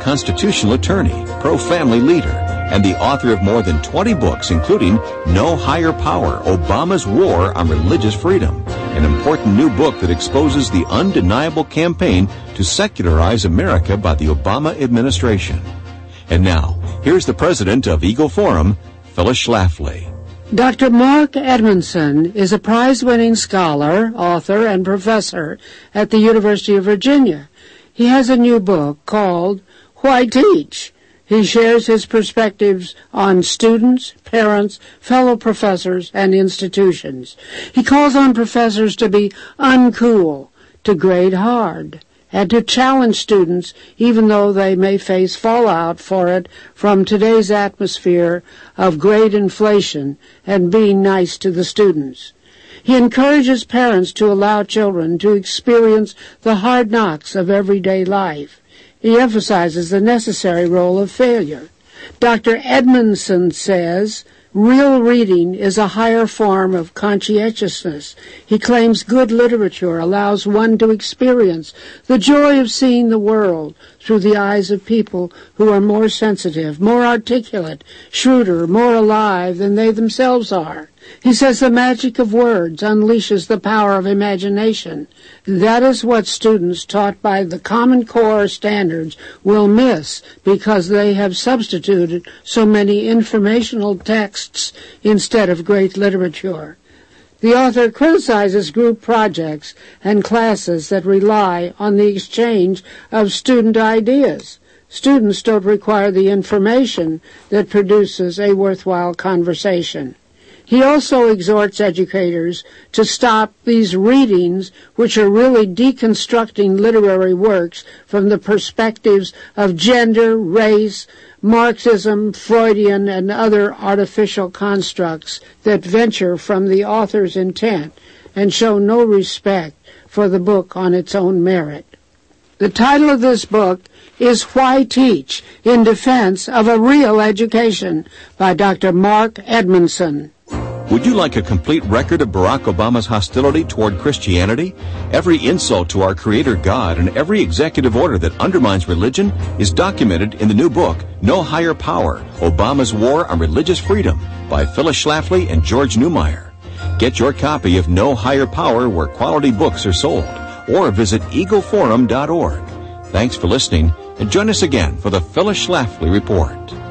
constitutional attorney, pro-family leader, and the author of more than 20 books, including No Higher Power, Obama's War on Religious Freedom, an important new book that exposes the undeniable campaign to secularize America by the Obama administration. And now, here's the president of Eagle Forum, Phyllis Schlafly. Dr. Mark Edmondson is a prize-winning scholar, author, and professor at the University of Virginia. He has a new book called Why Teach? He shares his perspectives on students, parents, fellow professors, and institutions. He calls on professors to be uncool, to grade hard, and to challenge students even though they may face fallout for it from today's atmosphere of grade inflation and being nice to the students. He encourages parents to allow children to experience the hard knocks of everyday life. He emphasizes the necessary role of failure. Dr. Edmondson says, real reading is a higher form of conscientiousness. He claims good literature allows one to experience the joy of seeing the world through the eyes of people who are more sensitive, more articulate, shrewder, more alive than they themselves are. He says the magic of words unleashes the power of imagination. That is what students taught by the Common Core standards will miss because they have substituted so many informational texts instead of great literature. The author criticizes group projects and classes that rely on the exchange of student ideas. Students don't require the information that produces a worthwhile conversation. He also exhorts educators to stop these readings, which are really deconstructing literary works from the perspectives of gender, race, Marxism, Freudian, and other artificial constructs that venture from the author's intent and show no respect for the book on its own merit. The title of this book is Why Teach? In Defense of a Real Education by Dr. Mark Edmondson. Would you like a complete record of Barack Obama's hostility toward Christianity? Every insult to our Creator God and every executive order that undermines religion is documented in the new book, No Higher Power, Obama's War on Religious Freedom by Phyllis Schlafly and George Newmeyer. Get your copy of No Higher Power where quality books are sold, or visit eagleforum.org. Thanks for listening, and join us again for the Phyllis Schlafly Report.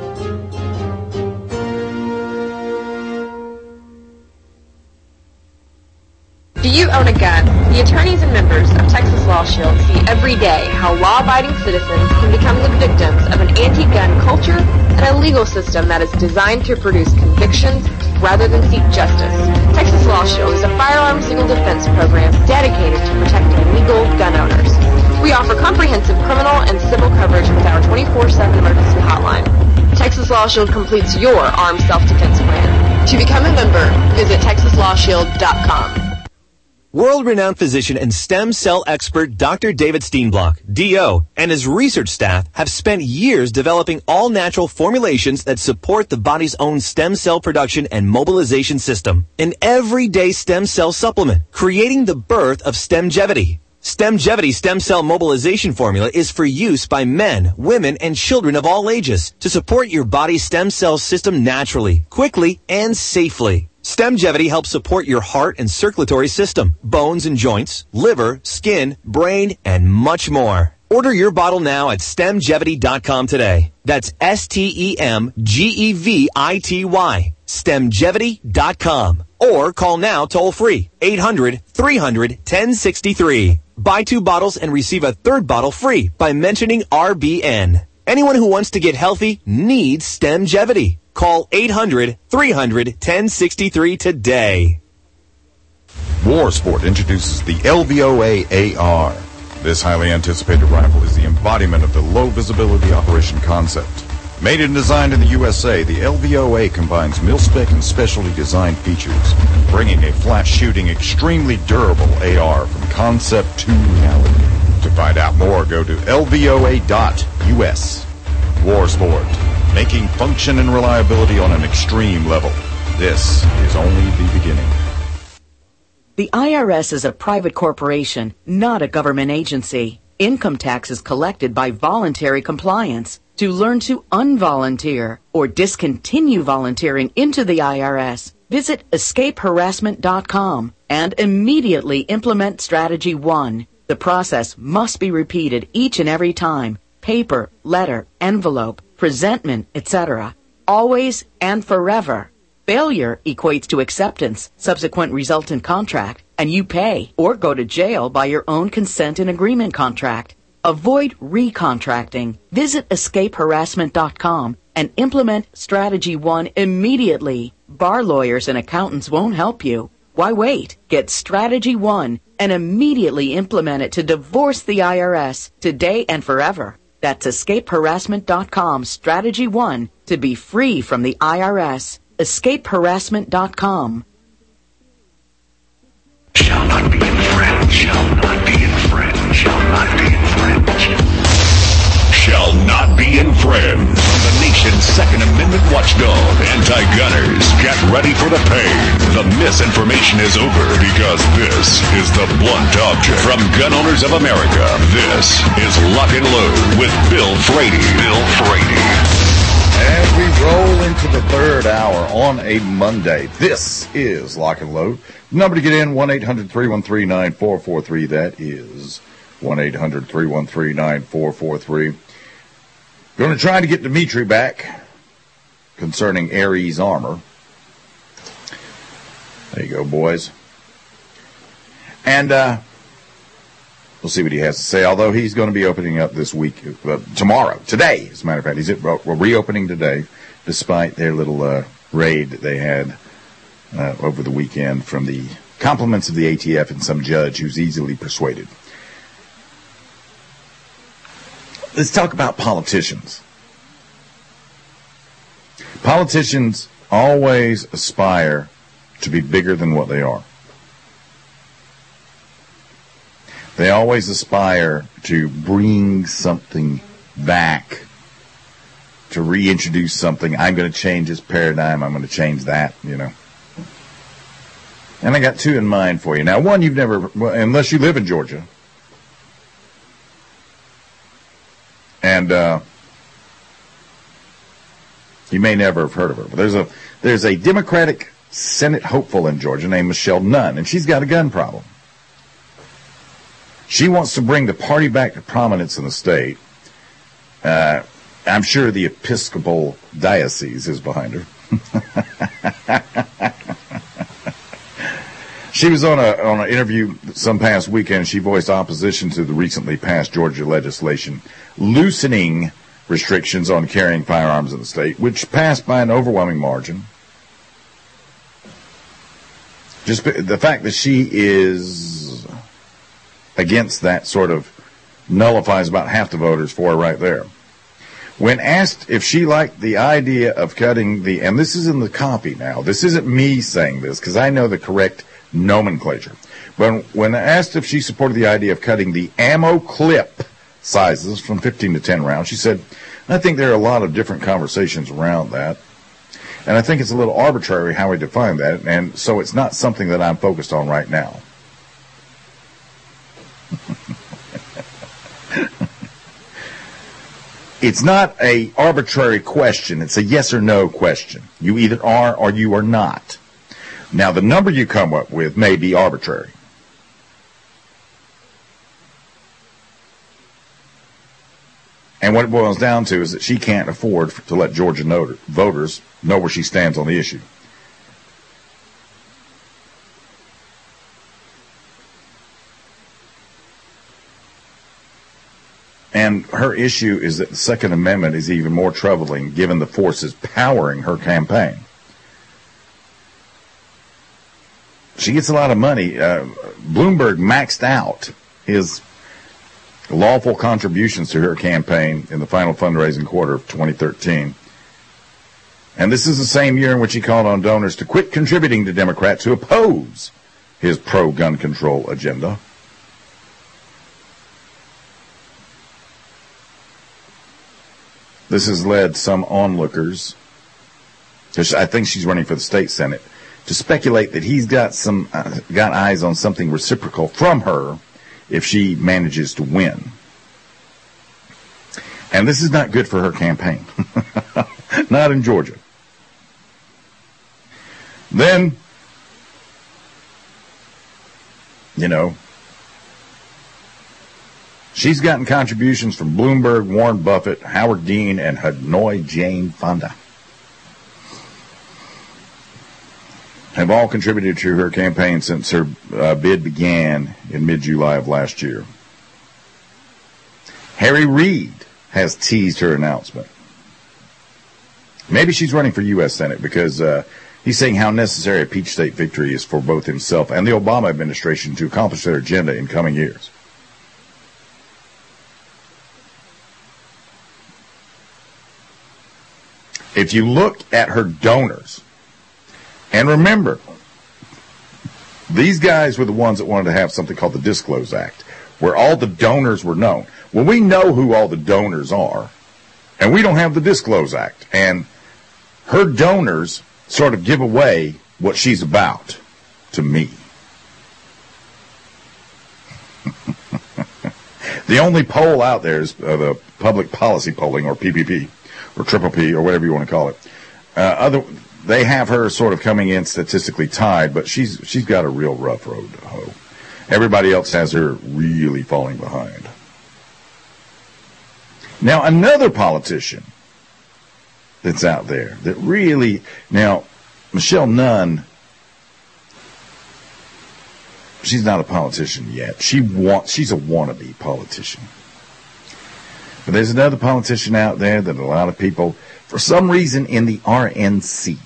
Do you own a gun? The attorneys and members of Texas Law Shield see every day how law-abiding citizens can become the victims of an anti-gun culture and a legal system that is designed to produce convictions rather than seek justice. Texas Law Shield is a firearms legal defense program dedicated to protecting legal gun owners. We offer comprehensive criminal and civil coverage with our 24/7 emergency hotline. Texas Law Shield completes your armed self-defense plan. To become a member, visit TexasLawShield.com. World-renowned physician and stem cell expert Dr. David Steenblock, D.O., and his research staff have spent years developing all-natural formulations that support the body's own stem cell production and mobilization system. An everyday stem cell supplement, creating the birth of Stemgevity. Stemgevity stem cell mobilization formula is for use by men, women, and children of all ages to support your body's stem cell system naturally, quickly, and safely. Stemgevity helps support your heart and circulatory system, bones and joints, liver, skin, brain, and much more. Order your bottle now at Stemgevity.com today. That's STEMGEVITY. Stemgevity.com. Or call now toll-free, 800-300-1063. Buy 2 bottles and receive a 3rd bottle free by mentioning RBN. Anyone who wants to get healthy needs Stemgevity. Call 800-300-1063 today. Warsport introduces the LVOA AR. This highly anticipated rifle is the embodiment of the low-visibility operation concept. Made and designed in the USA, the LVOA combines mil-spec and specially designed features, bringing a flat-shooting, extremely durable AR from concept to reality. To find out more, go to lvoa.us. Warsport, making function and reliability on an extreme level. This is only the beginning. The IRS is a private corporation, not a government agency. Income tax is collected by voluntary compliance. To learn to unvolunteer or discontinue volunteering into the IRS, visit escapeharassment.com and immediately implement Strategy 1. The process must be repeated each and every time. Paper, letter, envelope, presentment, etc. Always and forever. Failure equates to acceptance, subsequent resultant contract, and you pay or go to jail by your own consent and agreement contract. Avoid recontracting. Visit escapeharassment.com and implement Strategy 1 immediately. Bar lawyers and accountants won't help you. Why wait? Get Strategy 1 and immediately implement it to divorce the IRS today and forever. That's escapeharassment.com, Strategy 1, to be free from the IRS. escapeharassment.com. Shall not be infringed. Shall not be infringed. Shall not be infringed. Shall not be infringed. From the nation's Second Amendment watchdog, anti-gunners, get ready for the pain. The misinformation is over because this is the blunt object. From Gun Owners of America, this is Lock and Load with Bill Frady. Bill Frady. As we roll into the third hour on a Monday, this is Lock and Load. The number to get in, 1-800-313-9443. That is 1-800-313-9443. Going to try to get Dimitri back concerning Ares Armor. There you go, boys. And we'll see what he has to say, although he's going to be opening up this week, today, as a matter of fact. He's reopening today, despite their little raid that they had over the weekend from the compliments of the ATF and some judge who's easily persuaded. Let's talk about politicians. Politicians always aspire to be bigger than what they are. They always aspire to bring something back, to reintroduce something. I'm going to change this paradigm. I'm going to change that, you know. And I got two in mind for you. Now, one you've never, unless you live in Georgia. And you may never have heard of her. But there's a Democratic Senate hopeful in Georgia named Michelle Nunn, and she's got a gun problem. She wants to bring the party back to prominence in the state. I'm sure the Episcopal Diocese is behind her. She was on an interview some past weekend. She voiced opposition to the recently passed Georgia legislation loosening restrictions on carrying firearms in the state, which passed by an overwhelming margin. Just the fact that she is against that sort of nullifies about half the voters for her right there. When asked if she liked the idea of cutting and this is in the copy now, this isn't me saying this because I know the correct nomenclature. But when asked if she supported the idea of cutting the ammo clip sizes from 15 to 10 rounds, she said, I think there are a lot of different conversations around that. And I think it's a little arbitrary how we define that. And so it's not something that I'm focused on right now. It's not an arbitrary question. It's a yes or no question. You either are or you are not. Now, the number you come up with may be arbitrary. And what it boils down to is that she can't afford to let Georgia voters know where she stands on the issue. And her issue is that the Second Amendment is even more troubling given the forces powering her campaign. She gets a lot of money. Bloomberg maxed out his lawful contributions to her campaign in the final fundraising quarter of 2013. And this is the same year in which he called on donors to quit contributing to Democrats who oppose his pro-gun control agenda. This has led some onlookers, I think she's running for the state Senate, to speculate that he's got eyes on something reciprocal from her if she manages to win. And this is not good for her campaign. Not in Georgia. Then, she's gotten contributions from Bloomberg, Warren Buffett, Howard Dean, and Hanoi Jane Fonda. Have all contributed to her campaign since her bid began in mid-July of last year. Harry Reid has teased her announcement. Maybe she's running for U.S. Senate because he's saying how necessary a Peach State victory is for both himself and the Obama administration to accomplish their agenda in coming years. If you look at her donors, and remember, these guys were the ones that wanted to have something called the Disclose Act, where all the donors were known. Well, we know who all the donors are, and we don't have the Disclose Act. And her donors sort of give away what she's about to me. The only poll out there is the public policy polling, or PPP, or Triple P, or whatever you want to call it. They have her sort of coming in statistically tied, but she's got a real rough road to hoe. Everybody else has her really falling behind. Now, another politician that's out there that really, now, Michelle Nunn, she's not a politician yet. She's a wannabe politician. But there's another politician out there that a lot of people, for some reason, in the RNC.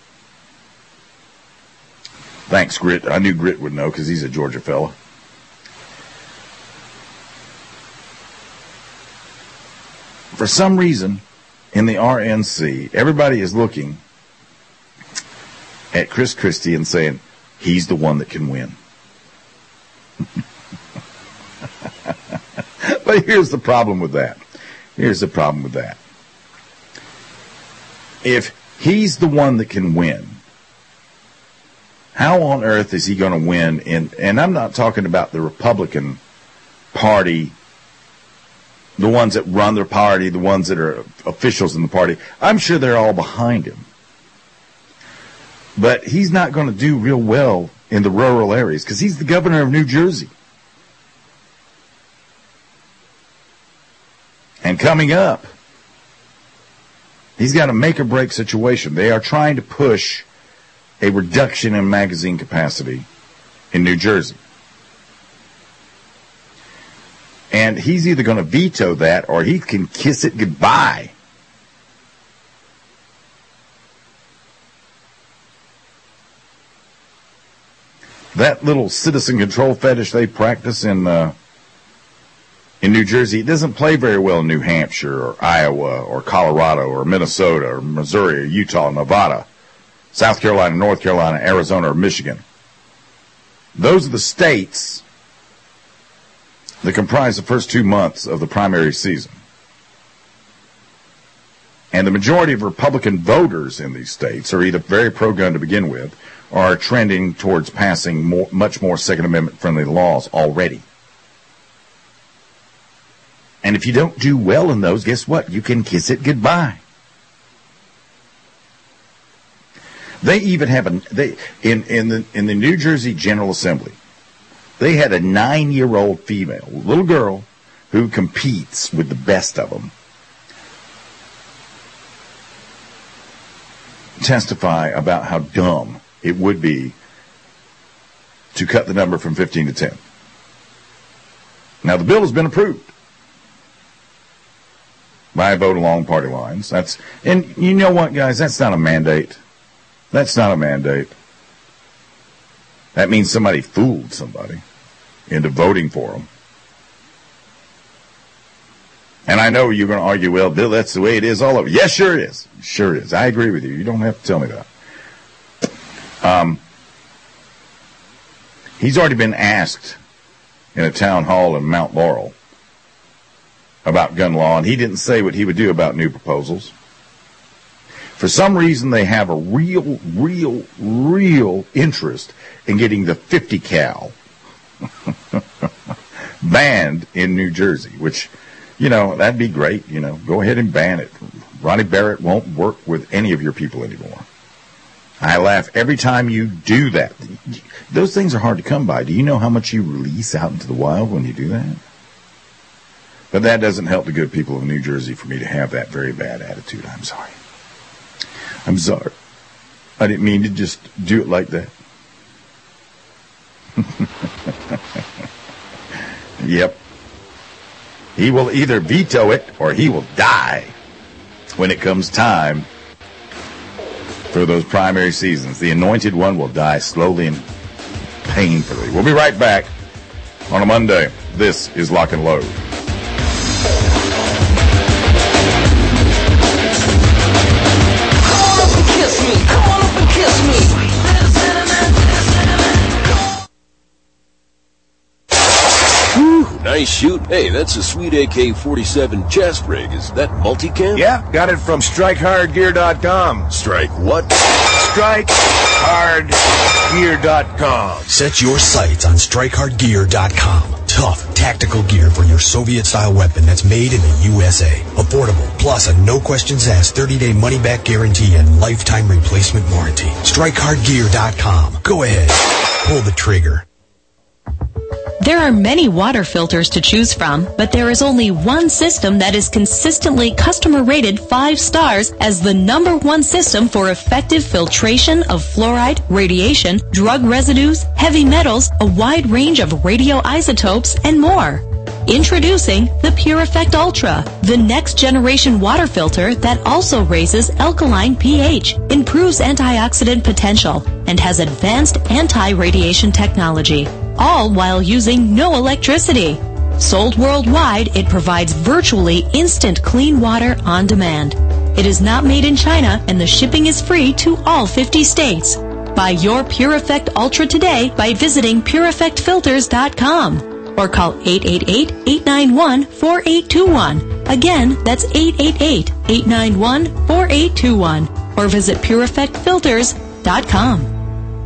Thanks, Grit. I knew Grit would know because he's a Georgia fella. For some reason, in the RNC, everybody is looking at Chris Christie and saying, he's the one that can win. But here's the problem with that. If he's the one that can win, how on earth is he going to win? And I'm not talking about the Republican Party, the ones that run their party, the ones that are officials in the party. I'm sure they're all behind him. But he's not going to do real well in the rural areas because he's the governor of New Jersey. And coming up, he's got a make-or-break situation. They are trying to push a reduction in magazine capacity in New Jersey. And he's either going to veto that or he can kiss it goodbye. That little citizen control fetish they practice in New Jersey, it doesn't play very well in New Hampshire or Iowa or Colorado or Minnesota or Missouri or Utah, Nevada, South Carolina, North Carolina, Arizona, or Michigan. Those are the states that comprise the first 2 months of the primary season. And the majority of Republican voters in these states are either very pro-gun to begin with or are trending towards passing much more Second Amendment-friendly laws already. And if you don't do well in those, guess what? You can kiss it goodbye. They even have in the New Jersey General Assembly, they had a 9-year-old female, little girl, who competes with the best of them, testify about how dumb it would be to cut the number from 15 to 10. Now, the bill has been approved by a vote along party lines. And you know what, guys? That's not a mandate. That's not a mandate. That means somebody fooled somebody into voting for them. And I know you're going to argue, well, Bill, that's the way it is all over. Yes, sure it is. Sure it is. I agree with you. You don't have to tell me that. He's already been asked in a town hall in Mount Laurel about gun law, and he didn't say what he would do about new proposals. For some reason, they have a real interest in getting the 50 cal banned in New Jersey, which That'd be great. Go ahead and ban it. Ronnie Barrett won't work with any of your people anymore. I laugh every time you do that. Those things are hard to come by. Do you know how much you release out into the wild when you do that? But that doesn't help the good people of New Jersey for me to have that very bad attitude. I'm sorry. I'm sorry. I didn't mean to just do it like that. Yep. He will either veto it or he will die when it comes time for those primary seasons. The anointed one will die slowly and painfully. We'll be right back on a Monday. This is Lock and Load. Come on up and kiss me. Come on up and kiss me. Nice shoot. Hey, that's a sweet AK-47 chest rig. Is that multicam? Yeah, got it from StrikeHardGear.com. Strike what? StrikeHardGear.com. Set your sights on StrikeHardGear.com. Tough, tactical gear for your Soviet-style weapon that's made in the USA. Affordable, plus a no-questions-asked 30-day money-back guarantee and lifetime replacement warranty. StrikeHardGear.com. Go ahead. Pull the trigger. There are many water filters to choose from, but there is only one system that is consistently customer rated 5 stars as the #1 system for effective filtration of fluoride, radiation, drug residues, heavy metals, a wide range of radioisotopes, and more. Introducing the Pure Effect Ultra, the next generation water filter that also raises alkaline pH, improves antioxidant potential, and has advanced anti-radiation technology, all while using no electricity. Sold worldwide, it provides virtually instant clean water on demand. It is not made in China, and the shipping is free to all 50 states. Buy your Pure Effect Ultra today by visiting PureEffectFilters.com. Or call 888-891-4821. Again, that's 888-891-4821. Or visit PureEffectFilters.com.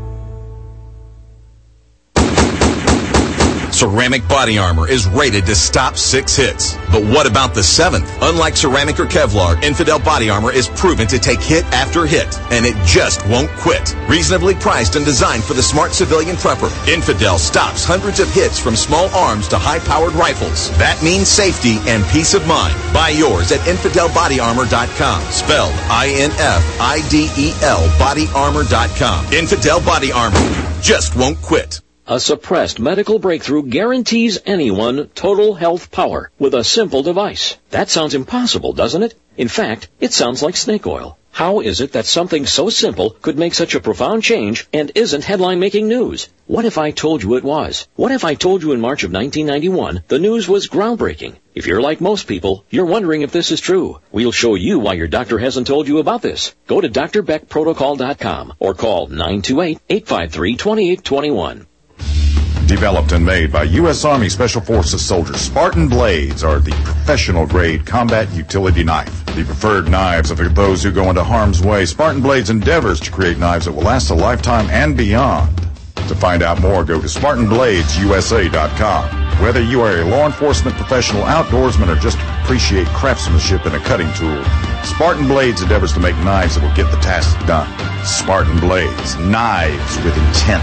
Ceramic body armor is rated to stop 6 hits. But what about the 7th? Unlike ceramic or Kevlar, Infidel body armor is proven to take hit after hit, and it just won't quit. Reasonably priced and designed for the smart civilian prepper, Infidel stops hundreds of hits from small arms to high-powered rifles. That means safety and peace of mind. Buy yours at InfidelBodyArmor.com. Spelled INFIDEL BodyArmor.com. Infidel Body Armor just won't quit. A suppressed medical breakthrough guarantees anyone total health power with a simple device. That sounds impossible, doesn't it? In fact, it sounds like snake oil. How is it that something so simple could make such a profound change and isn't headline-making news? What if I told you it was? What if I told you in March of 1991 the news was groundbreaking? If you're like most people, you're wondering if this is true. We'll show you why your doctor hasn't told you about this. Go to drbeckprotocol.com or call 928-853-2821. Developed and made by U.S. Army Special Forces soldiers, Spartan Blades are the professional-grade combat utility knife. The preferred knives of those who go into harm's way. Spartan Blades endeavors to create knives that will last a lifetime and beyond. To find out more, go to SpartanBladesUSA.com. Whether you are a law enforcement professional, outdoorsman, or just appreciate craftsmanship in a cutting tool, Spartan Blades endeavors to make knives that will get the task done. Spartan Blades, knives with intent.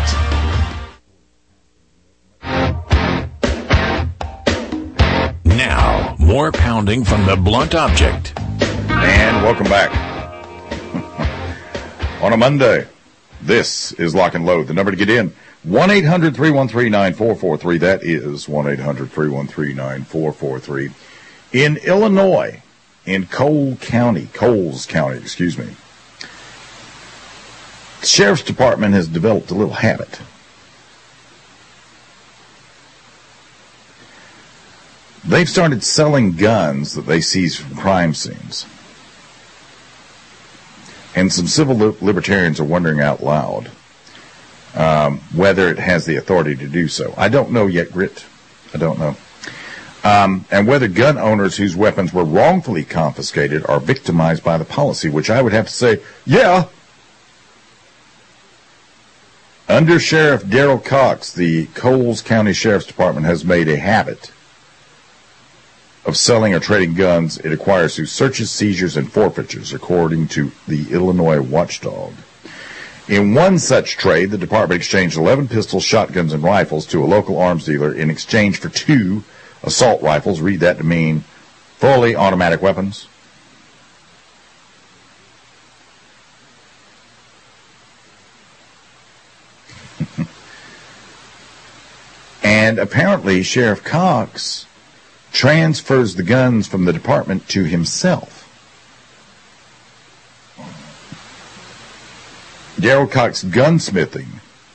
Now, more pounding from the blunt object. And welcome back. On a Monday, this is Lock and Load. The number to get in, 1-800-313-9443. That is 1-800-313-9443. In Illinois, in Coles County, the Sheriff's Department has developed a little habit. They've started selling guns that they seize from crime scenes. And some civil libertarians are wondering out loud whether it has the authority to do so. I don't know yet, Grit. I don't know. And whether gun owners whose weapons were wrongfully confiscated are victimized by the policy, which I would have to say, yeah. Under Sheriff Darrell Cox, the Coles County Sheriff's Department has made a habit of selling or trading guns it acquires through searches, seizures, and forfeitures, according to the Illinois Watchdog. In one such trade, the department exchanged 11 pistols, shotguns, and rifles to a local arms dealer in exchange for 2 assault rifles. Read that to mean fully automatic weapons. And apparently Sheriff Cox transfers the guns from the department to himself. Darrell Cox Gunsmithing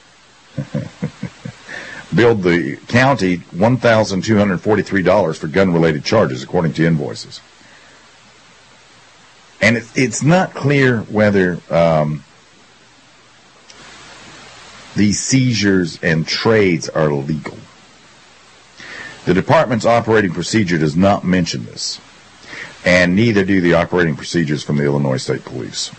billed the county $1,243 for gun-related charges, according to invoices. And it's not clear whether these seizures and trades are legal. The department's operating procedure does not mention this, and neither do the operating procedures from the Illinois State Police.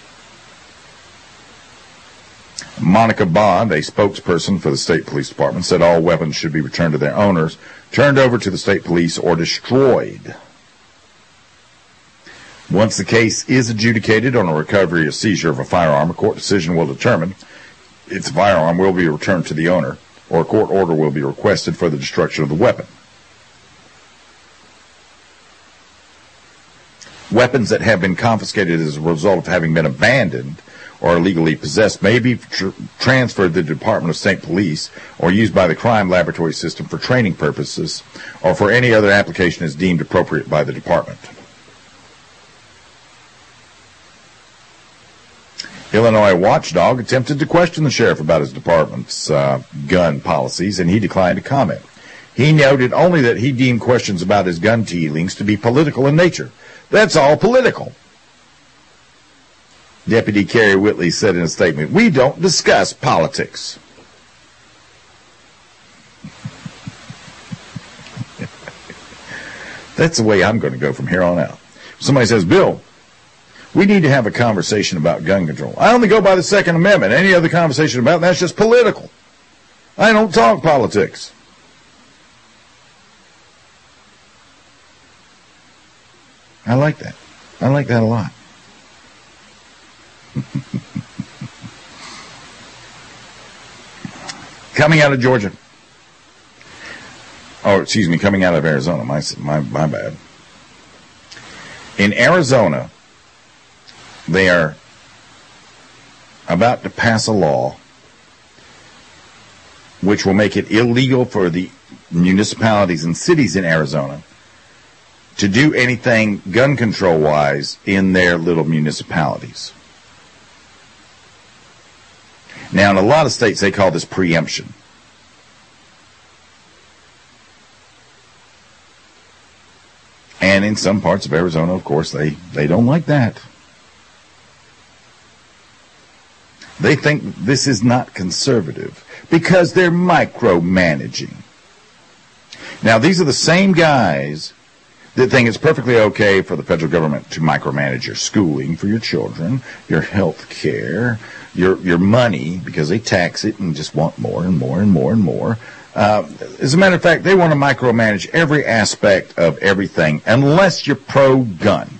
Monica Bond, a spokesperson for the State Police Department, said all weapons should be returned to their owners, turned over to the State Police, or destroyed. Once the case is adjudicated on a recovery or seizure of a firearm, a court decision will determine its firearm will be returned to the owner, or a court order will be requested for the destruction of the weapon. Weapons that have been confiscated as a result of having been abandoned or illegally possessed may be transferred to the Department of State Police or used by the Crime Laboratory System for training purposes or for any other application as deemed appropriate by the department. Illinois Watchdog attempted to question the sheriff about his department's gun policies, and he declined to comment. He noted only that he deemed questions about his gun dealings to be political in nature. That's all political. Deputy Kerry Whitley said in a statement, "We don't discuss politics." That's the way I'm going to go from here on out. Somebody says, "Bill, we need to have a conversation about gun control." I only go by the Second Amendment. Any other conversation about that's just political. I don't talk politics. I like that. I like that a lot. Coming out of Georgia. Oh, excuse me, coming out of Arizona. My bad. In Arizona, they are about to pass a law which will make it illegal for the municipalities and cities in Arizona to do anything gun control-wise in their little municipalities. Now, in a lot of states, they call this preemption. And in some parts of Arizona, of course, they don't like that. They think this is not conservative because they're micromanaging. Now, these are the same guys that think it's perfectly okay for the federal government to micromanage your schooling for your children, your health care, your money, because they tax it and just want more and more and more and more. As a matter of fact, they want to micromanage every aspect of everything unless you're pro-gun.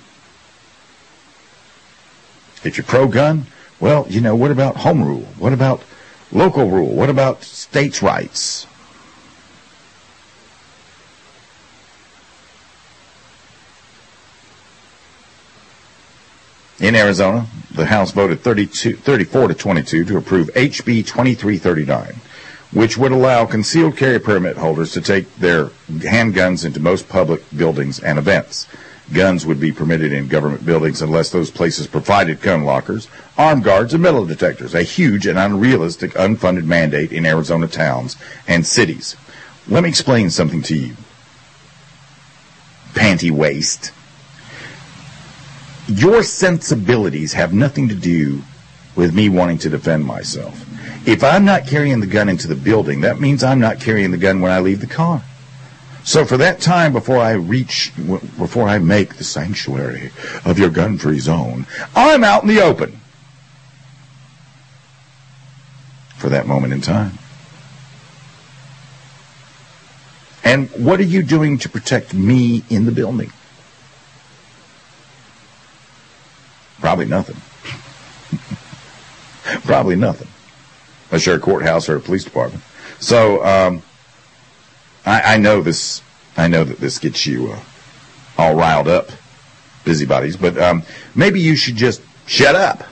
If you're pro-gun, well, you know, what about home rule? What about local rule? What about states' rights? In Arizona, the House voted 34 to 22 to approve HB 2339, which would allow concealed carry permit holders to take their handguns into most public buildings and events. Guns would be permitted in government buildings unless those places provided gun lockers, armed guards, and metal detectors, a huge and unrealistic unfunded mandate in Arizona towns and cities. Let me explain something to you. Panty waist. Your sensibilities have nothing to do with me wanting to defend myself. If I'm not carrying the gun into the building, that means I'm not carrying the gun when I leave the car. So for that time before I make the sanctuary of your gun-free zone, I'm out in the open. For that moment in time. And what are you doing to protect me in the building? Probably nothing. Probably nothing. Unless you're a courthouse or a police department. So, I know this. I know that this gets you all riled up, busybodies. But maybe you should just shut up.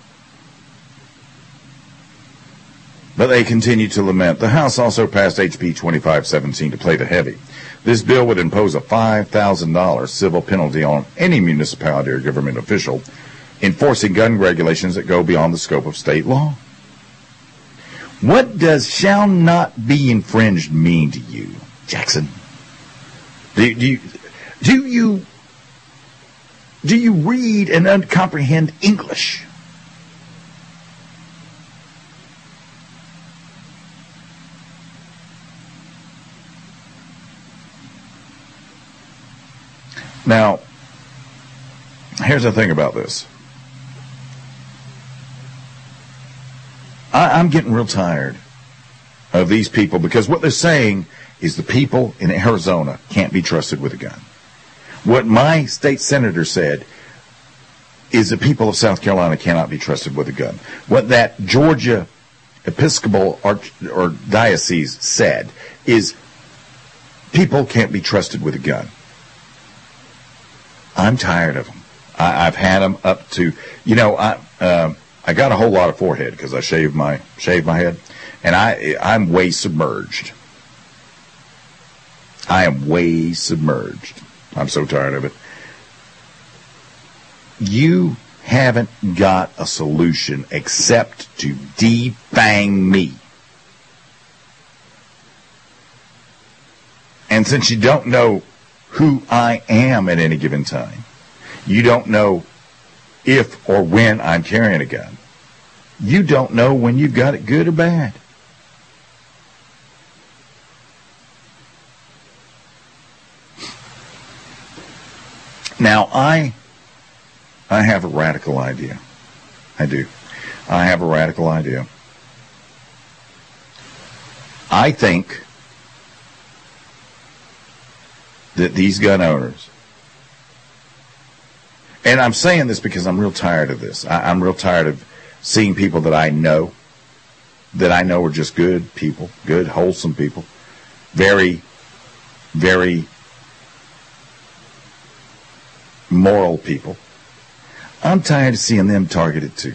But they continue to lament. The House also passed HB 2517 to play the heavy. This bill would impose a $5,000 civil penalty on any municipality or government official enforcing gun regulations that go beyond the scope of state law. What does shall not be infringed mean to you, Jackson? Do you read and comprehend English? Now, here's the thing about this. I'm getting real tired of these people because what they're saying is the people in Arizona can't be trusted with a gun. What my state senator said is the people of South Carolina cannot be trusted with a gun. What that Georgia Episcopal or diocese said is people can't be trusted with a gun. I'm tired of them. I've had them up to, I got a whole lot of forehead because I shaved my head, and I'm way submerged. I am way submerged. I'm so tired of it. You haven't got a solution except to defang me. And since you don't know who I am at any given time, you don't know if or when I'm carrying a gun. You don't know when you've got it good or bad. Now, I have a radical idea. I do. I have a radical idea. I think that these gun owners, and I'm saying this because I'm real tired of this. I'm real tired of seeing people that I know are just good people, good, wholesome people, very, very moral people. I'm tired of seeing them targeted too.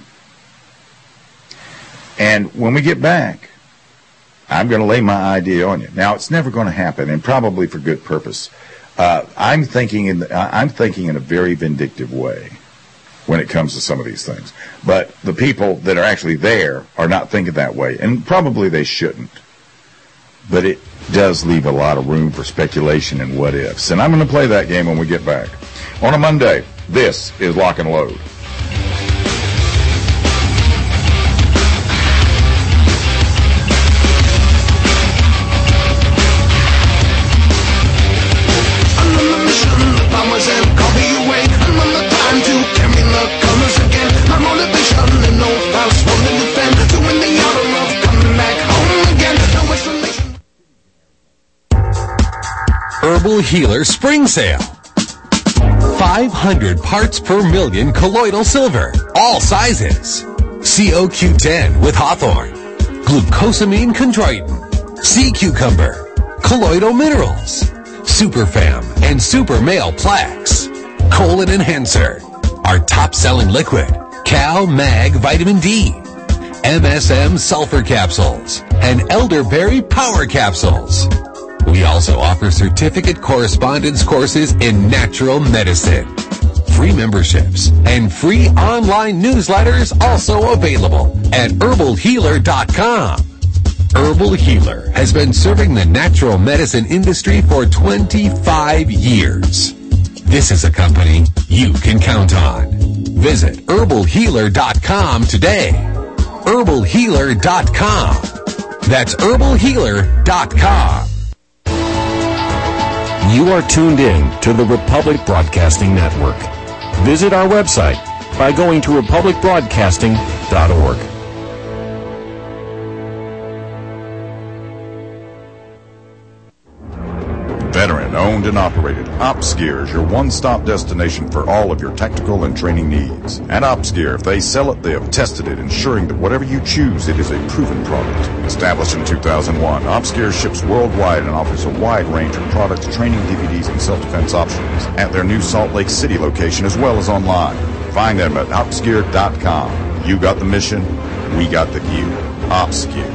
And when we get back, I'm going to lay my idea on you. Now, it's never going to happen, and probably for good purpose. I'm thinking in a very vindictive way when it comes to some of these things. But the people that are actually there are not thinking that way, and probably they shouldn't. But it does leave a lot of room for speculation and what ifs. And I'm going to play that game when we get back. On a Monday, this is Lock and Load. Herbal Healer Spring Sale. 500 parts per million colloidal silver, all sizes. COQ10 with Hawthorne, glucosamine chondroitin, sea cucumber, colloidal minerals, Superfam and Super Male Plaques, colon enhancer, our top-selling liquid, Cal Mag Vitamin D, MSM Sulfur Capsules, and Elderberry Power Capsules. We also offer certificate correspondence courses in natural medicine. Free memberships and free online newsletters also available at herbalhealer.com. Herbal Healer has been serving the natural medicine industry for 25 years. This is a company you can count on. Visit herbalhealer.com today. herbalhealer.com. That's herbalhealer.com. You are tuned in to the Republic Broadcasting Network. Visit our website by going to republicbroadcasting.org. owned and operated, OpsGear is your one-stop destination for all of your tactical and training needs. At OpsGear, if they sell it, they have tested it, ensuring that whatever you choose, it is a proven product. Established in 2001, OpsGear ships worldwide and offers a wide range of products, training DVDs, and self-defense options at their new Salt Lake City location as well as online. Find them at OpsGear.com. You got the mission, we got the gear. OpsGear.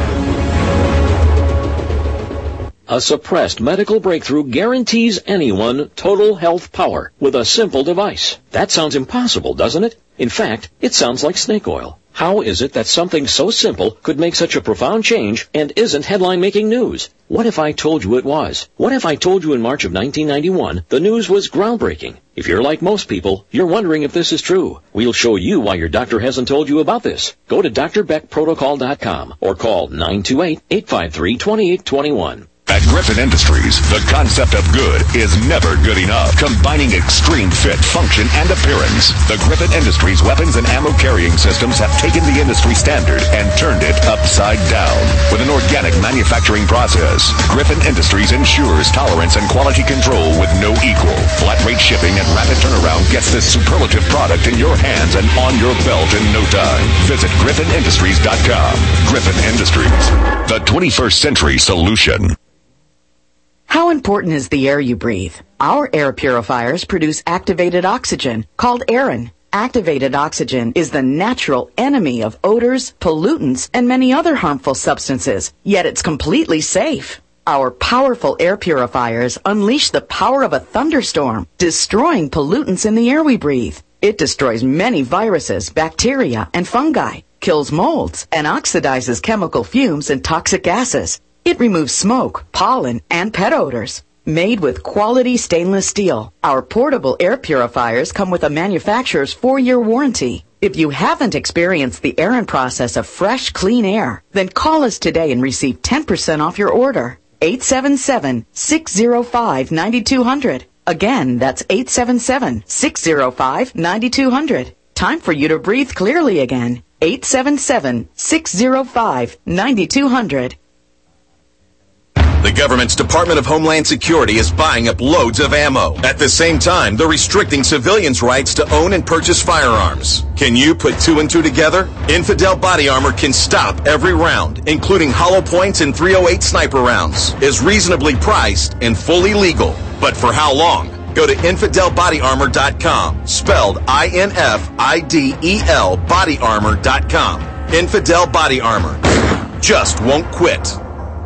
A suppressed medical breakthrough guarantees anyone total health power with a simple device. That sounds impossible, doesn't it? In fact, it sounds like snake oil. How is it that something so simple could make such a profound change and isn't headline-making news? What if I told you it was? What if I told you in March of 1991 the news was groundbreaking? If you're like most people, you're wondering if this is true. We'll show you why your doctor hasn't told you about this. Go to drbeckprotocol.com or call 928-853-2821. At Griffin Industries, the concept of good is never good enough, combining extreme fit, function, and appearance. The Griffin Industries weapons and ammo carrying systems have taken the industry standard and turned it upside down. With an organic manufacturing process, Griffin Industries ensures tolerance and quality control with no equal. Flat rate shipping and rapid turnaround gets this superlative product in your hands and on your belt in no time. Visit GriffinIndustries.com. Griffin Industries, the 21st century solution. How important is the air you breathe? Our air purifiers produce activated oxygen, called Aerin. Activated oxygen is the natural enemy of odors, pollutants, and many other harmful substances, yet it's completely safe. Our powerful air purifiers unleash the power of a thunderstorm, destroying pollutants in the air we breathe. It destroys many viruses, bacteria, and fungi, kills molds, and oxidizes chemical fumes and toxic gases. It removes smoke, pollen, and pet odors. Made with quality stainless steel, our portable air purifiers come with a manufacturer's 4-year warranty. If you haven't experienced the Aerin process of fresh, clean air, then call us today and receive 10% off your order. 877-605-9200. Again, that's 877-605-9200. Time for you to breathe clearly again. 877-605-9200. The government's Department of Homeland Security is buying up loads of ammo. At the same time, they're restricting civilians' rights to own and purchase firearms. Can you put 2 and 2 together? Infidel Body Armor can stop every round, including hollow points and .308 sniper rounds. Is reasonably priced and fully legal. But for how long? Go to InfidelBodyArmor.com, spelled INFIDEL bodyarmor.com. Infidel Body Armor. Just won't quit.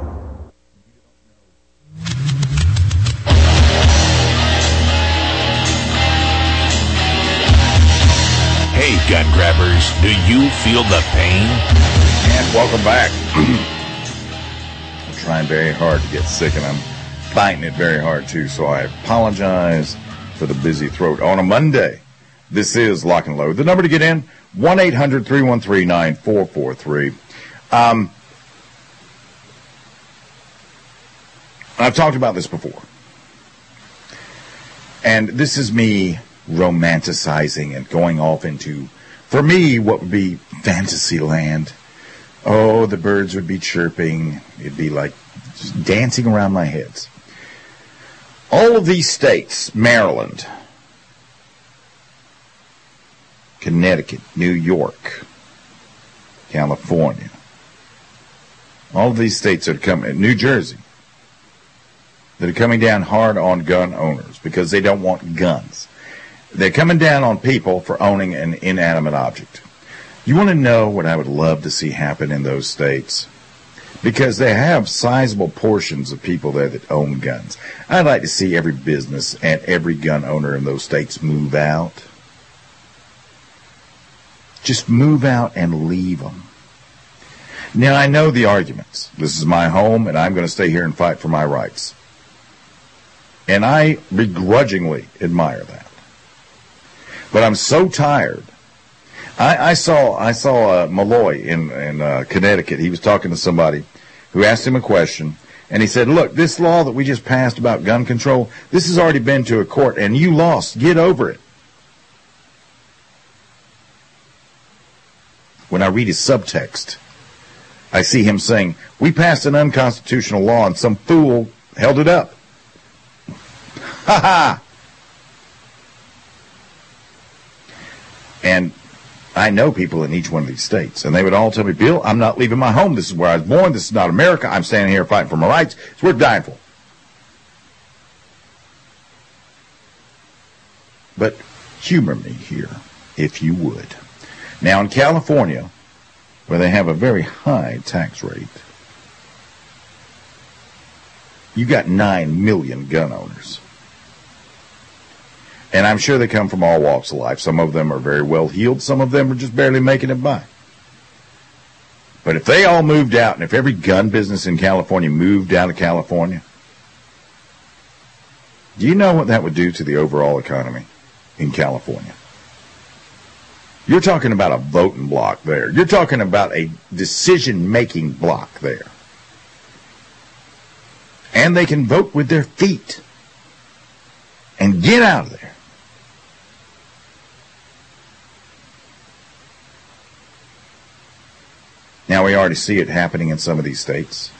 Hey, gun grabbers, do you feel the pain? And welcome back. I'm trying very hard to get sick, and I'm fighting it very hard, too, so I apologize for the busy throat. On a Monday, this is Lock and Load. The number to get in, 1-800-313-9443. I've talked about this before. And this is me romanticizing and going off into, for me, what would be fantasy land. Oh, the birds would be chirping. It'd be like just dancing around my head. All of these states, Maryland, Connecticut, New York, California, all of these states that are coming, New Jersey, that are coming down hard on gun owners because they don't want guns. They're coming down on people for owning an inanimate object. You want to know what I would love to see happen in those states? Because they have sizable portions of people there that own guns. I'd like to see every business and every gun owner in those states move out. Just move out and leave them. Now, I know the arguments. This is my home, and I'm going to stay here and fight for my rights. And I begrudgingly admire that. But I'm so tired. I saw Malloy in Connecticut. He was talking to somebody who asked him a question, and he said, look, this law that we just passed about gun control, this has already been to a court, and you lost. Get over it. When I read his subtext, I see him saying, we passed an unconstitutional law, and some fool held it up. Ha ha! And I know people in each one of these states, and they would all tell me, Bill, I'm not leaving my home. This is where I was born. This is not America. I'm standing here fighting for my rights. It's worth dying for. But humor me here, if you would. Now, in California, where they have a very high tax rate, you got 9 million gun owners. And I'm sure they come from all walks of life. Some of them are very well heeled. Some of them are just barely making it by. But if they all moved out, and if every gun business in California moved out of California, do you know what that would do to the overall economy in California? You're talking about a voting block there. You're talking about a decision-making block there. And they can vote with their feet and get out of there. Now, we already see it happening in some of these states.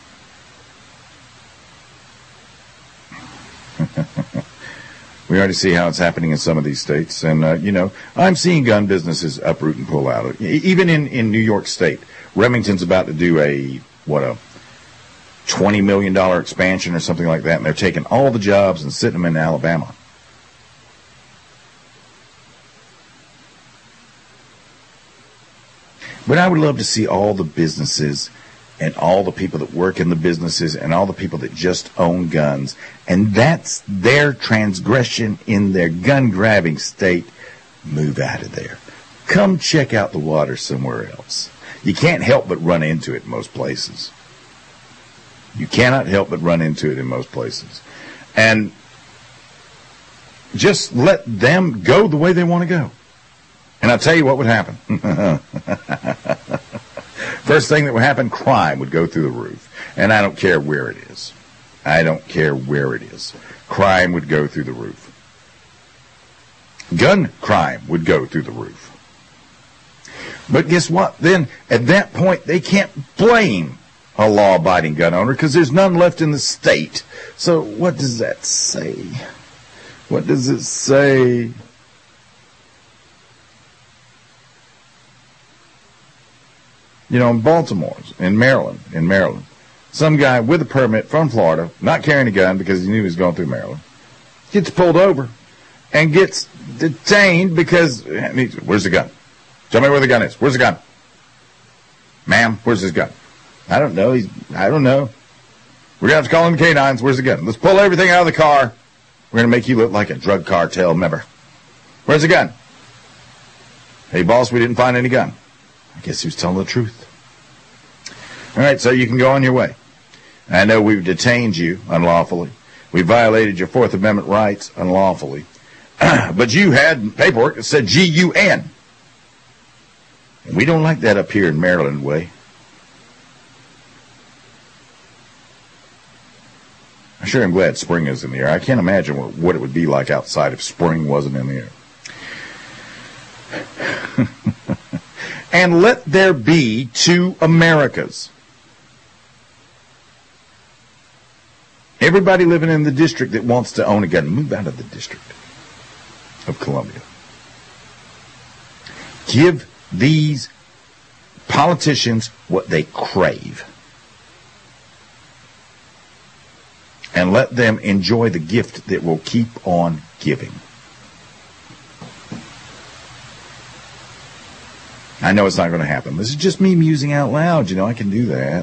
We already see how it's happening in some of these states. And, I'm seeing gun businesses uproot and pull out. Even in New York State, Remington's about to do a $20 million expansion or something like that. And they're taking all the jobs and sitting them in Alabama. But I would love to see all the businesses and all the people that work in the businesses and all the people that just own guns, and that's their transgression in their gun-grabbing state, move out of there. Come check out the water somewhere else. You can't help but run into it in most places. You cannot help but run into it in most places. And just let them go the way they want to go. And I'll tell you what would happen. First thing that would happen, crime would go through the roof. And I don't care where it is. I don't care where it is. Crime would go through the roof. Gun crime would go through the roof. But guess what? Then, at that point, they can't blame a law-abiding gun owner because there's none left in the state. So what does that say? What does it say? In Baltimore, in Maryland, some guy with a permit from Florida, not carrying a gun because he knew he was going through Maryland, gets pulled over and gets detained because, where's the gun? Tell me where the gun is. Where's the gun? Ma'am, where's his gun? I don't know. I don't know. We're going to have to call in the canines. Where's the gun? Let's pull everything out of the car. We're going to make you look like a drug cartel member. Where's the gun? Hey, boss, we didn't find any gun. I guess he was telling the truth. All right, so you can go on your way. I know we've detained you unlawfully. We violated your Fourth Amendment rights unlawfully. But you had paperwork that said G-U-N. And we don't like that up here in Maryland way. I sure am glad spring is in the air. I can't imagine what it would be like outside if spring wasn't in the air. And let there be two Americas. Everybody living in the district that wants to own a gun, move out of the District of Columbia. Give these politicians what they crave. And let them enjoy the gift that will keep on giving. I know it's not going to happen. This is just me musing out loud. I can do that.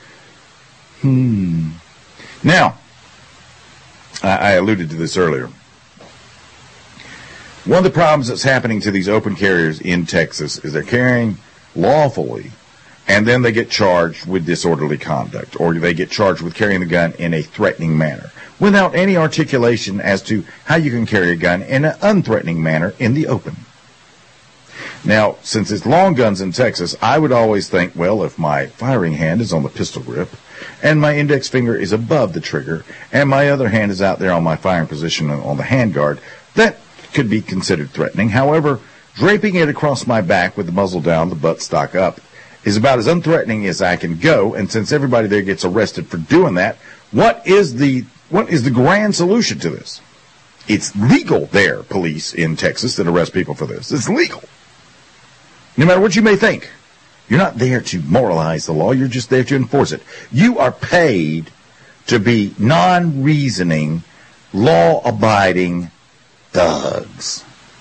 Now, I alluded to this earlier. One of the problems that's happening to these open carriers in Texas is they're carrying lawfully, and then they get charged with disorderly conduct, or they get charged with carrying the gun in a threatening manner, without any articulation as to how you can carry a gun in an unthreatening manner in the open. Now, since it's long guns in Texas, I would always think, well, if my firing hand is on the pistol grip, and my index finger is above the trigger, and my other hand is out there on my firing position on the handguard, that could be considered threatening. However, draping it across my back with the muzzle down, the butt stock up, is about as unthreatening as I can go. And since everybody there gets arrested for doing that, what is the grand solution to this? It's legal there, police in Texas, that arrest people for this. It's legal. No matter what you may think. You're not there to moralize the law. You're just there to enforce it. You are paid to be non-reasoning, law-abiding thugs.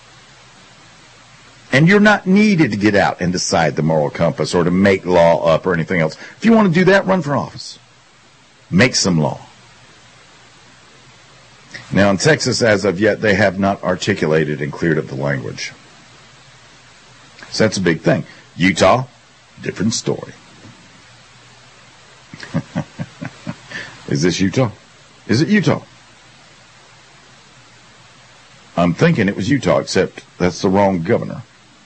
And you're not needed to get out and decide the moral compass or to make law up or anything else. If you want to do that, run for office. Make some law. Now, in Texas, as of yet, they have not articulated and cleared up the language. So that's a big thing. Utah, different story. Is this Utah? Is it Utah? I'm thinking it was Utah, except that's the wrong governor.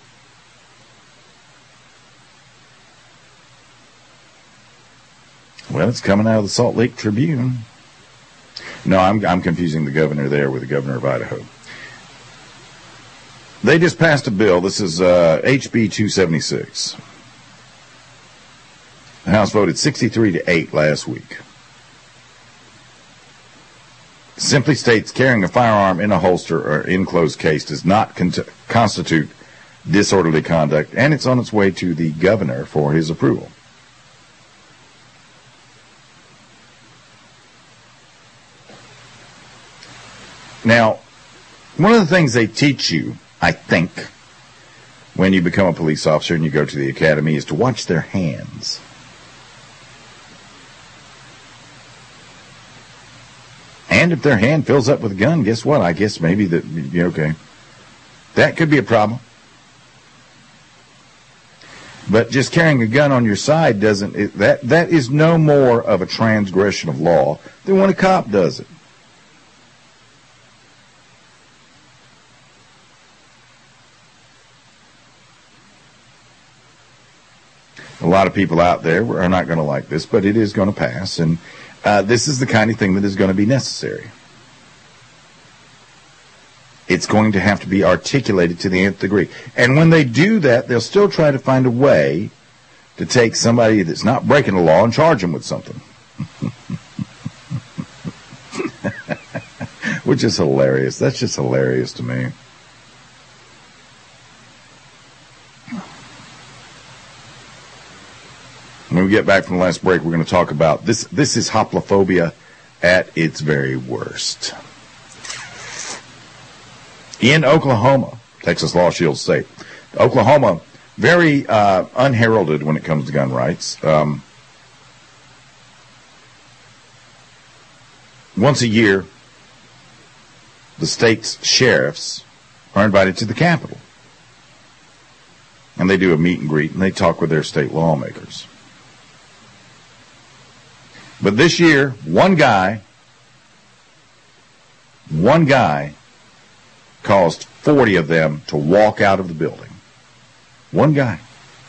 Well, it's coming out of the Salt Lake Tribune. No, I'm confusing the governor there with the governor of Idaho. They just passed a bill. This is HB 276. The House voted 63-8 last week. Simply states carrying a firearm in a holster or enclosed case does not constitute disorderly conduct, and it's on its way to the governor for his approval. Now, one of the things they teach you, I think, when you become a police officer and you go to the academy is to watch their hands. And if their hand fills up with a gun, guess what? I guess maybe that, okay. That could be a problem. But just carrying a gun on your side doesn't, that is no more of a transgression of law than when a cop does it. A lot of people out there are not going to like this, but it is going to pass, and this is the kind of thing that is going to be necessary. It's going to have to be articulated to the nth degree. And when they do that, they'll still try to find a way to take somebody that's not breaking the law and charge them with something. Which is hilarious. That's just hilarious to me. When we get back from the last break, we're going to talk about this. This is hoplophobia at its very worst. In Oklahoma, Texas Law Shield State, Oklahoma, very unheralded when it comes to gun rights. Once a year, the state's sheriffs are invited to the Capitol. And they do a meet and greet, and they talk with their state lawmakers. But this year, one guy caused 40 of them to walk out of the building. One guy.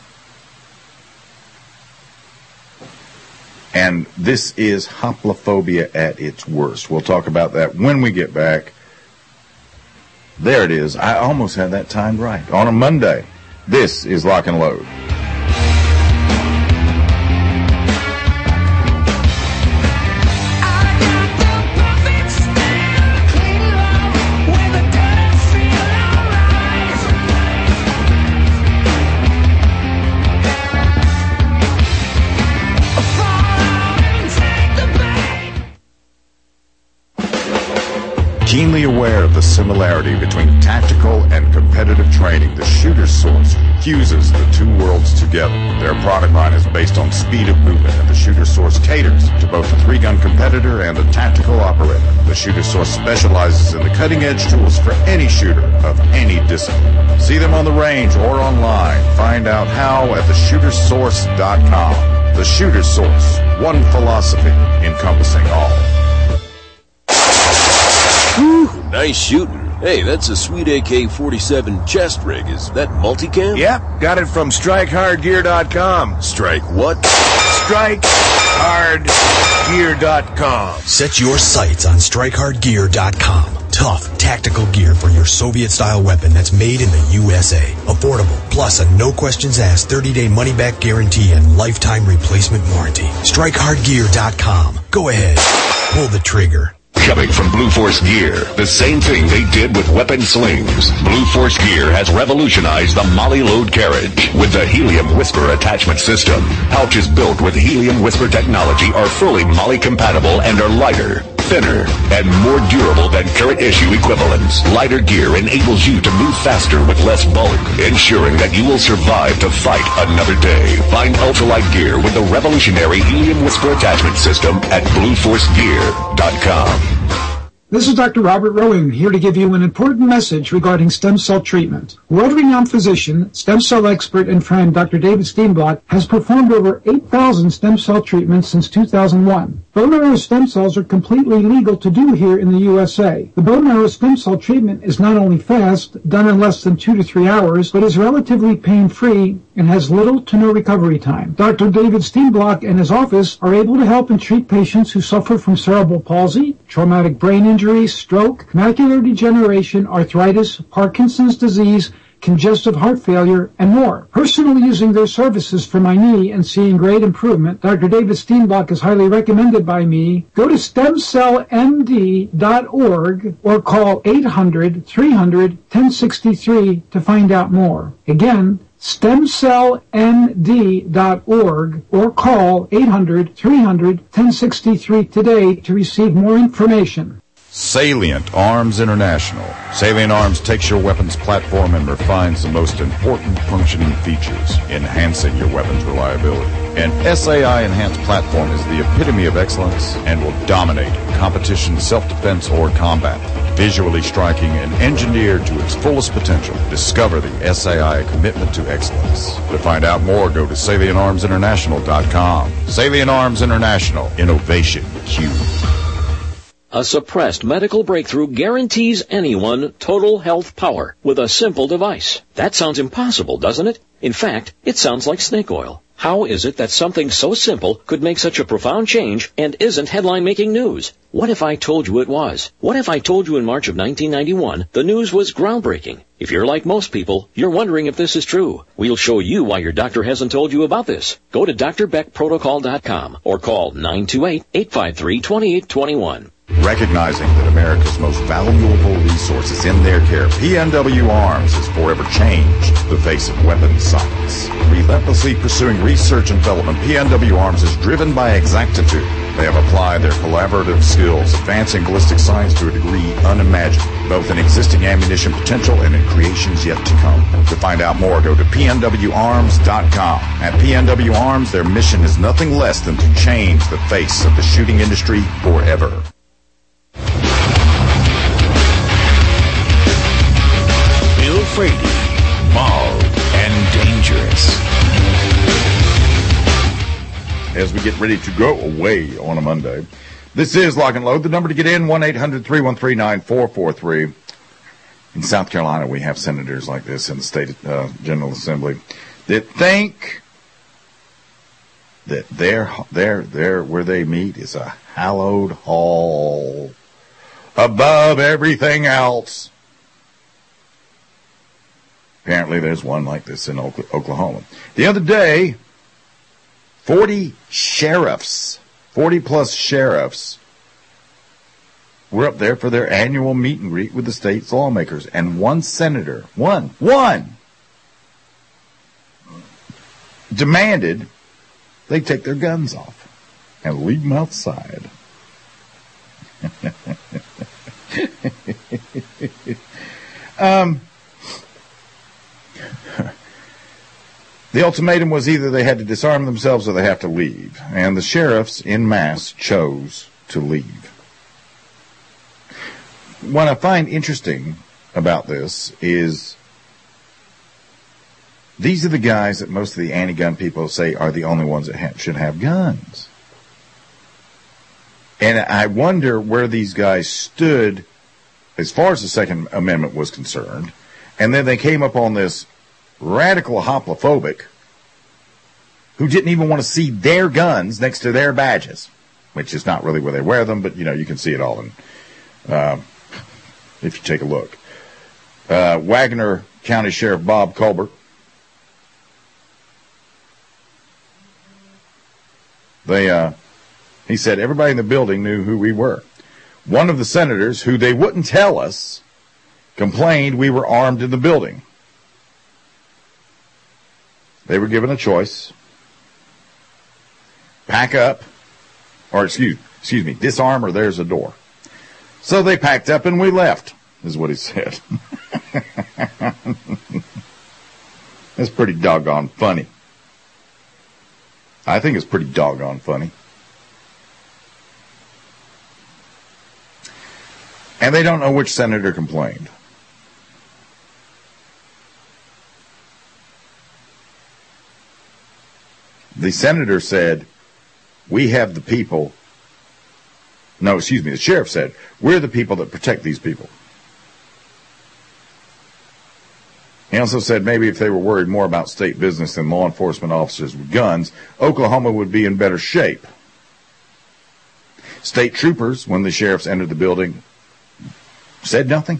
And this is hoplophobia at its worst. We'll talk about that when we get back. There it is. I almost had that timed right. On a Monday, this is Lock and Load. Keenly aware of the similarity between tactical and competitive training, the Shooter Source fuses the two worlds together. Their product line is based on speed of movement, and the Shooter Source caters to both a 3-gun competitor and a tactical operator. The Shooter Source specializes in the cutting-edge tools for any shooter of any discipline. See them on the range or online. Find out how at theshootersource.com. The Shooter Source, one philosophy encompassing all. Whew, nice shooting. Hey, that's a sweet AK-47 chest rig. Is that multicam? Yep, got it from StrikeHardGear.com. Strike what? StrikeHardGear.com. Set your sights on StrikeHardGear.com. Tough, tactical gear for your Soviet-style weapon that's made in the USA. Affordable, plus a no-questions-asked 30-day money-back guarantee and lifetime replacement warranty. StrikeHardGear.com. Go ahead, pull the trigger. Coming from Blue Force Gear, the same thing they did with weapon slings. Blue Force Gear has revolutionized the Molly load carriage with the Helium Whisper attachment system. Pouches built with Helium Whisper technology are fully Molly compatible and are lighter, thinner, and more durable than current issue equivalents. Lighter gear enables you to move faster with less bulk, ensuring that you will survive to fight another day. Find ultralight gear with the revolutionary Helium Whisper attachment system at BlueForceGear.com. This is Dr. Robert Rowan here to give you an important message regarding stem cell treatment. World-renowned physician, stem cell expert, and friend Dr. David Steenblock has performed over 8,000 stem cell treatments since 2001. Bone marrow stem cells are completely legal to do here in the USA. The bone marrow stem cell treatment is not only fast, done in less than 2 to 3 hours, but is relatively pain-free and has little to no recovery time. Dr. David Steenblock and his office are able to help and treat patients who suffer from cerebral palsy, traumatic brain injury, stroke, macular degeneration, arthritis, Parkinson's disease, congestive heart failure, and more. Personally using their services for my knee and seeing great improvement, Dr. David Steenblock is highly recommended by me. Go to stemcellmd.org or call 800-300-1063 to find out more. Again, stemcellmd.org or call 800-300-1063 today to receive more information. Salient Arms International. Salient Arms takes your weapons platform and refines the most important functioning features, enhancing your weapon's reliability. An SAI enhanced platform is the epitome of excellence and will dominate competition, self-defense, or combat. Visually striking and engineered to its fullest potential, discover the SAI commitment to excellence. To find out more, go to SalientArmsInternational.com. Salient Arms International. Innovation Q. A suppressed medical breakthrough guarantees anyone total health power with a simple device. That sounds impossible, doesn't it? In fact, it sounds like snake oil. How is it that something so simple could make such a profound change and isn't headline-making news? What if I told you it was? What if I told you in March of 1991 the news was groundbreaking? If you're like most people, you're wondering if this is true. We'll show you why your doctor hasn't told you about this. Go to drbeckprotocol.com or call 928-853-2821. Recognizing that America's most valuable resource is in their care, PNW Arms has forever changed the face of weapons science. Relentlessly pursuing research and development, PNW Arms is driven by exactitude. They have applied their collaborative skills, advancing ballistic science to a degree unimagined, both in existing ammunition potential and in creations yet to come. To find out more, go to pnwarms.com. At PNW Arms, their mission is nothing less than to change the face of the shooting industry forever. Bill Frady, Bald and Dangerous. As we get ready to go away on a Monday, this is Lock and Load. The number to get in, 1-800-313-9443. In South Carolina, we have senators like this in the state General Assembly that think that there where they meet is a hallowed hall above everything else. Apparently there's one like this in Oklahoma. The other day, 40 plus sheriffs were up there for their annual meet and greet with the state's lawmakers. And one senator, one, demanded they take their guns off and leave them outside. The ultimatum was either they had to disarm themselves or they have to leave. And the sheriffs en masse chose to leave. What I find interesting about this is these are the guys that most of the anti-gun people say are the only ones that should have guns. And I wonder where these guys stood as far as the Second Amendment was concerned. And then they came up on this radical hoplophobic who didn't even want to see their guns next to their badges, which is not really where they wear them, but, you know, you can see it all in, if you take a look. Wagner County Sheriff Bob Colbert. He said everybody in the building knew who we were. One of the senators, who they wouldn't tell us, complained we were armed in the building. They were given a choice. Pack up, or excuse me, disarm or there's a door. So they packed up and we left, is what he said. That's pretty doggone funny. I think it's pretty doggone funny. And they don't know which senator complained. The senator said, we have the people. No, excuse me, the sheriff said, we're the people that protect these people. He also said maybe if they were worried more about state business than law enforcement officers with guns, Oklahoma would be in better shape. State troopers, when the sheriffs entered the building, said nothing.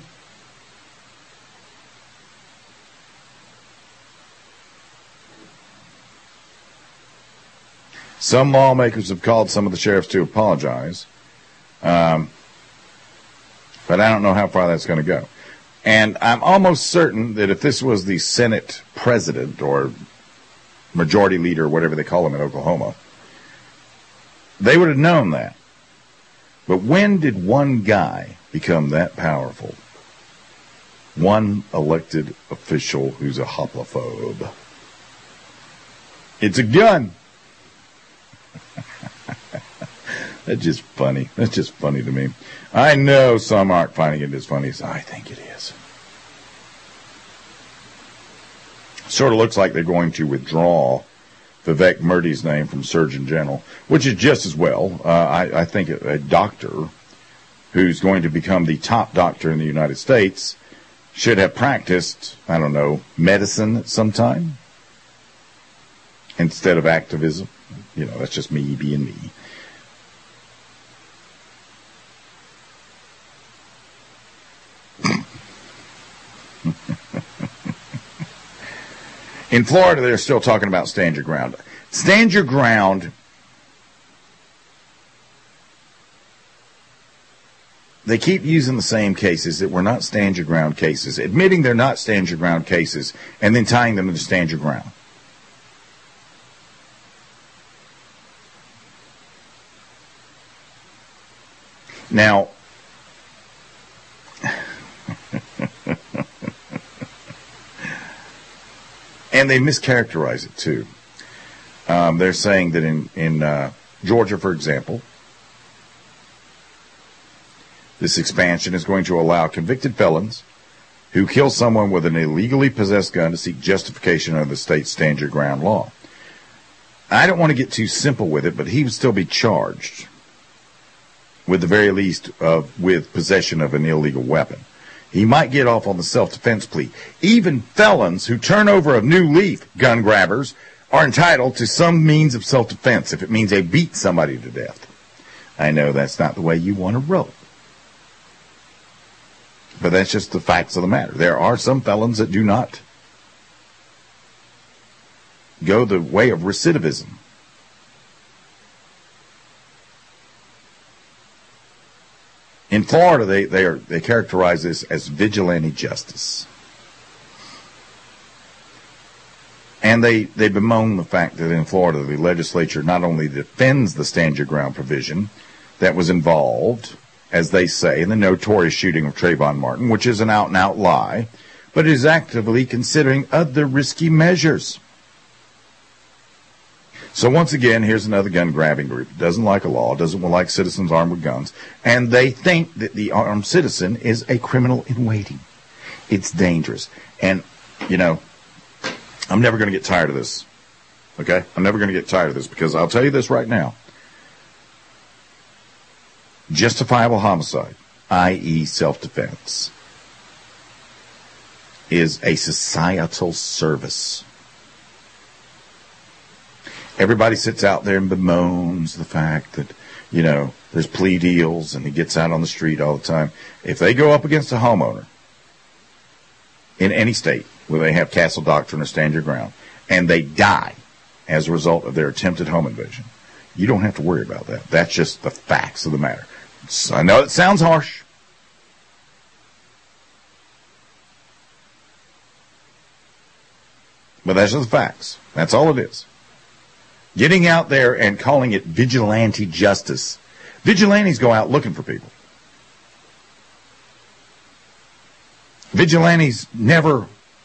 Some lawmakers have called some of the sheriffs to apologize, but I don't know how far that's going to go. And I'm almost certain that if this was the Senate president or majority leader, whatever they call him in Oklahoma, they would have known that. But when did one guy become that powerful? One elected official who's a hoplophobe. It's a gun. That's just funny. That's just funny to me. I know some aren't finding it as funny as I think it is. Sort of looks like they're going to withdraw Vivek Murthy's name from Surgeon General, which is just as well. I think a doctor who's going to become the top doctor in the United States should have practiced, I don't know, medicine at some time instead of activism. You know, that's just me being me. In Florida, they're still talking about stand your ground. Stand your ground. They keep using the same cases that were not stand your ground cases, admitting they're not stand your ground cases, and then tying them to stand your ground. Now, and they mischaracterize it too. They're saying that in Georgia, for example, this expansion is going to allow convicted felons who kill someone with an illegally possessed gun to seek justification under the state's stand your ground law. I don't want to get too simple with it, but he would still be charged, with the very least, with possession of an illegal weapon. He might get off on the self-defense plea. Even felons who turn over a new leaf, gun grabbers, are entitled to some means of self-defense if it means they beat somebody to death. I know that's not the way you want to roll, but that's just the facts of the matter. There are some felons that do not go the way of recidivism. In Florida, they characterize this as vigilante justice. And they bemoan the fact that in Florida, the legislature not only defends the stand your ground provision that was involved, as they say, in the notorious shooting of Trayvon Martin, which is an out-and-out lie, but is actively considering other risky measures. So once again, here's another gun-grabbing group. Doesn't like a law, doesn't like citizens armed with guns, and they think that the armed citizen is a criminal in waiting. It's dangerous. And, you know, I'm never going to get tired of this, okay? I'm never going to get tired of this because I'll tell you this right now. Justifiable homicide, i.e. self-defense, is a societal service. Everybody sits out there and bemoans the fact that, you know, there's plea deals and he gets out on the street all the time. If they go up against a homeowner in any state where they have castle doctrine or stand your ground and they die as a result of their attempted home invasion, you don't have to worry about that. That's just the facts of the matter. I know it sounds harsh. But that's just the facts. That's all it is. Getting out there and calling it vigilante justice. Vigilantes go out looking for people. Vigilantes never,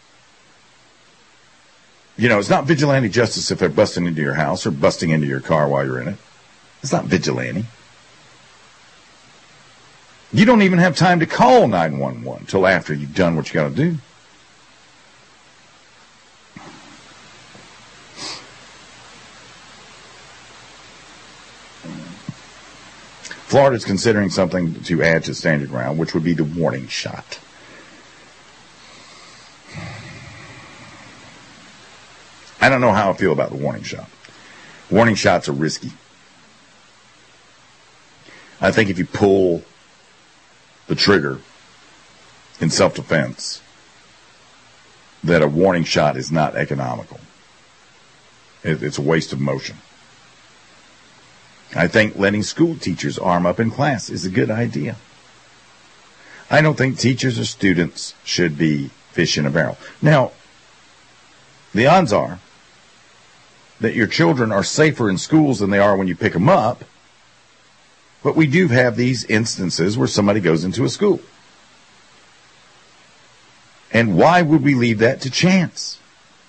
it's not vigilante justice if they're busting into your house or busting into your car while you're in it. It's not vigilante. You don't even have time to call 911 till after you've done what you got to do. Florida is considering something to add to Stand Your Ground, which would be the warning shot. I don't know how I feel about the warning shot. Warning shots are risky. I think if you pull the trigger in self-defense, that a warning shot is not economical. It's a waste of motion. I think letting school teachers arm up in class is a good idea. I don't think teachers or students should be fish in a barrel. Now, the odds are that your children are safer in schools than they are when you pick them up, but we do have these instances where somebody goes into a school. And why would we leave that to chance?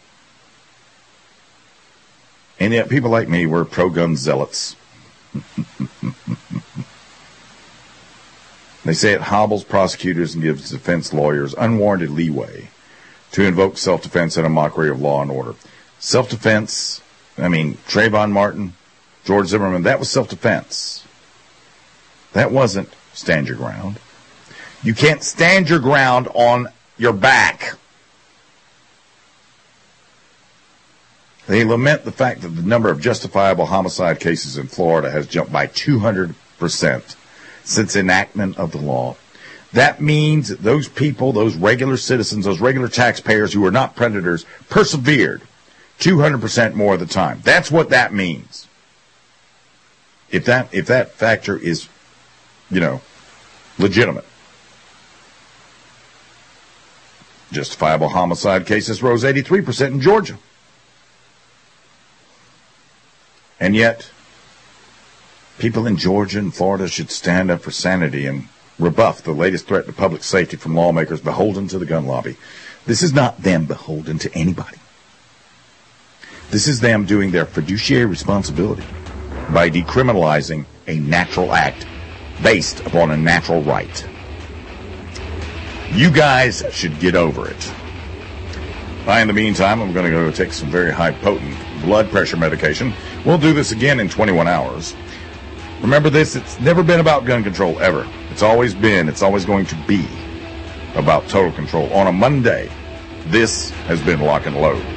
And yet people like me, we're pro-gun zealots. They say it hobbles prosecutors and gives defense lawyers unwarranted leeway to invoke self-defense in a mockery of law and order. Self-defense, Trayvon Martin, George Zimmerman, that was self-defense. That wasn't stand your ground. You can't stand your ground on your back. They lament the fact that the number of justifiable homicide cases in Florida has jumped by 200% since enactment of the law. That means that those people, those regular citizens, those regular taxpayers who are not predators, persevered 200% more of the time. That's what that means. If that factor is, legitimate. Justifiable homicide cases rose 83% in Georgia. And yet, people in Georgia and Florida should stand up for sanity and rebuff the latest threat to public safety from lawmakers beholden to the gun lobby. This is not them beholden to anybody. This is them doing their fiduciary responsibility by decriminalizing a natural act based upon a natural right. You guys should get over it. In the meantime, I'm going to go take some very high potent blood pressure medication. We'll do this again in 21 hours. Remember this, it's never been about gun control, ever. It's always going to be about total control. On a Monday, this has been Lock and Load.